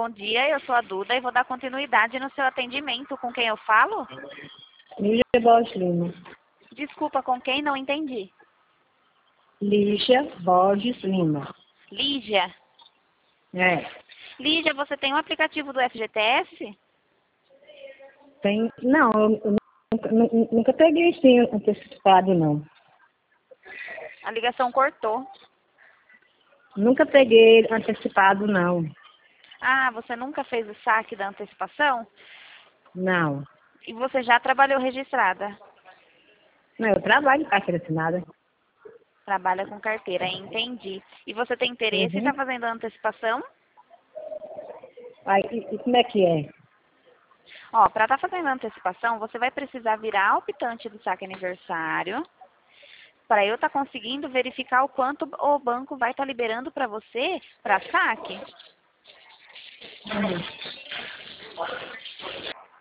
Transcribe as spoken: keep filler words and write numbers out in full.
bom dia. Eu sou a Duda e vou dar continuidade no seu atendimento. Com quem eu falo? Lígia Borges Lima. Desculpa, com quem? Não entendi. Lígia Borges Lima. Lígia. É. Lígia, você tem um aplicativo do F G T S? Tem... Não, eu eu nunca, nu- nunca peguei sim antecipado, não. A ligação cortou. Nunca peguei antecipado, não. Ah, você nunca fez o saque da antecipação? Não. E você já trabalhou registrada? Não, eu trabalho em carteira assinada. Trabalha com carteira, entendi. E você tem interesse em Uhum. estar fazendo a antecipação? Aí, e, e como é que é? Ó, para estar fazendo a antecipação, você vai precisar virar a optante do saque aniversário, para eu estar conseguindo verificar o quanto o banco vai estar liberando para você para saque. Uhum.